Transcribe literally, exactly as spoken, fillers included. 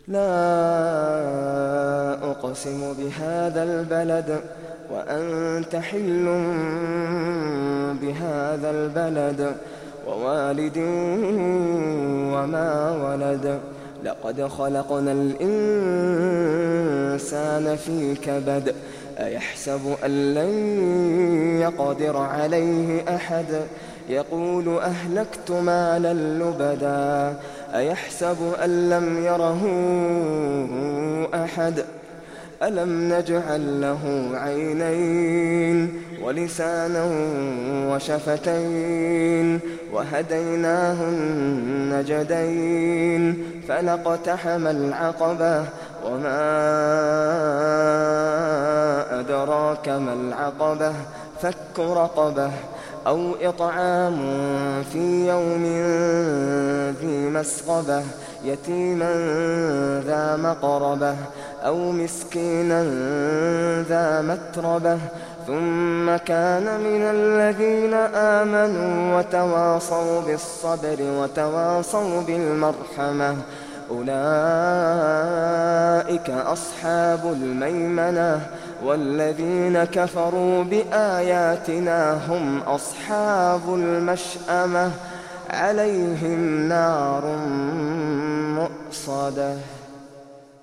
لا أقسم بهذا البلد وأنت حل بهذا البلد ووالد وما ولد لقد خلقنا الإنسان في كبد أيحسب أن لن يقدر عليه أحد يقول أهلكت مالا لبدا أيحسب أن لم يره أحد ألم نجعل له عينين ولسانا وشفتين وهديناه النجدين فلاقتحم العقبة وما أدراك ما العقبة فك رقبة أو إطعام في يوم ذي مسغبة يتيما ذا مقربة أو مسكينا ذا متربة ثم كان من الذين آمنوا وتواصوا بالصبر وتواصوا بالمرحمة أولئك أصحاب الميمنة والذين كفروا بآياتنا هم أصحاب المشأمة عليهم نار مؤصدة.